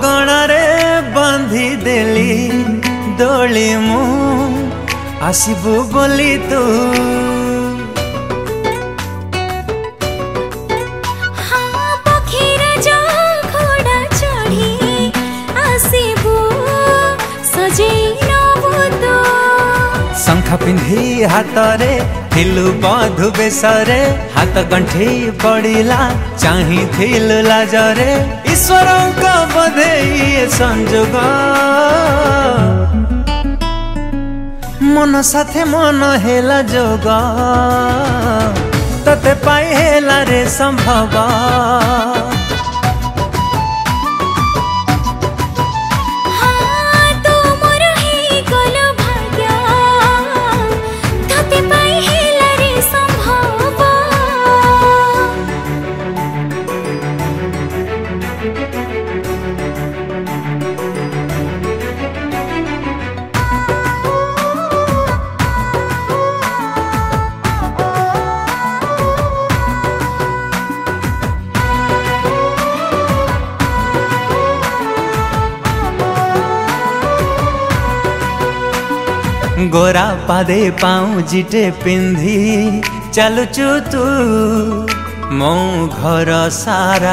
गणारे बांधी देली दोली मु आसबू बोली तू शंखा पिंधी हाथरे थिलु बधु बेसरे हाथ गंठी पड़िला चाही थिलु लाजरे ईश्वर का बधे ये संजोग मन साथे मन हेला जोग तते पाई हेला रे संभव गोरा पादे पाऊँ जिटे पिंधी चलुचु तू मो घर सारा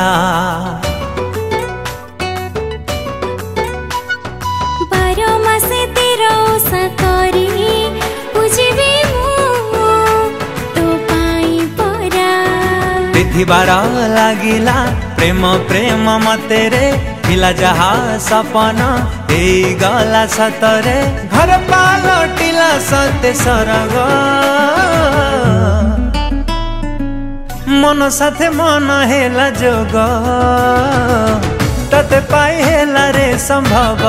बारो मासे तेरा सकरी बुझिबी मु तो पाई परा तिथि बार लागिला प्रेम प्रेम मते रे मिला जहा सपना ए गला सतरे घर पालटिला सते सरग मन साथे मन हेला जोग तते पाई हेला रे संभव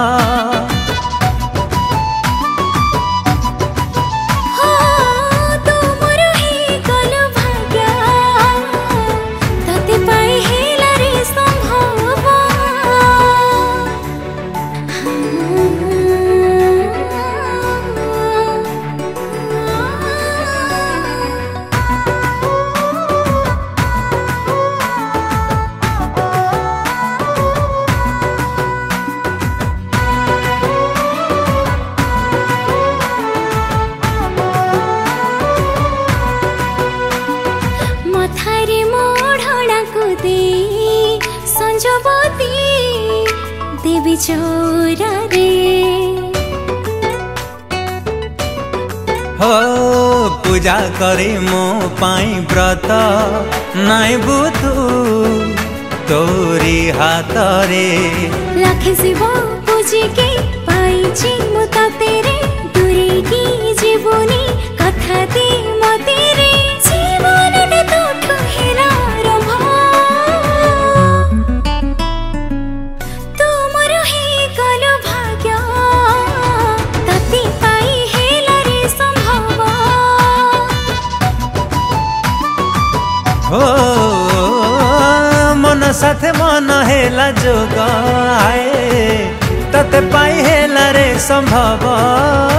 देवी चोरा रे हो पूजा करे मो पाई व्रत नाई बुतु तोरी हाथ रे लाखे शिव पूजी के पाई छी मुता तेरे दूरी की जीवनी कथा दे मते रे जीवन ने तो ठहेरा रभा हो मन साथे मन हेला जोग आए तते पाई हेला रे संभव।